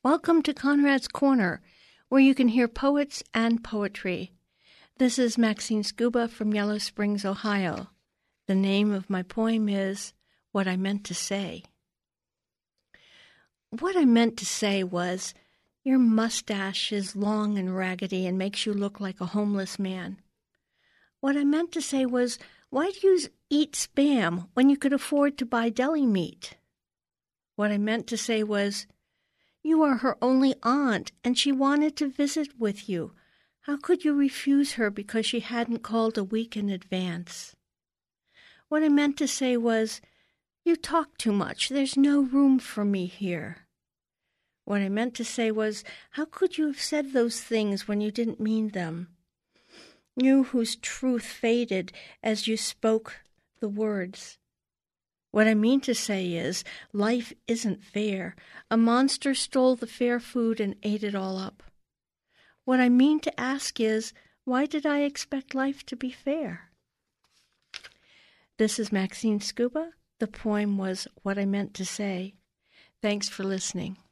Welcome to Conrad's Corner, where you can hear poets and poetry. This is Maxine Scuba from Yellow Springs, Ohio. The name of my poem is What I Meant to Say. What I meant to say was, your mustache is long and raggedy and makes you look like a homeless man. What I meant to say was, why do you eat Spam when you could afford to buy deli meat? What I meant to say was, you are her only aunt, and she wanted to visit with you. How could you refuse her because she hadn't called a week in advance? What I meant to say was, you talk too much. There's no room for me here. What I meant to say was, how could you have said those things when you didn't mean them? You whose truth faded as you spoke the words. What I mean to say is, life isn't fair. A monster stole the fair food and ate it all up. What I mean to ask is, why did I expect life to be fair? This is Maxine Scuba. The poem was What I Meant to Say. Thanks for listening.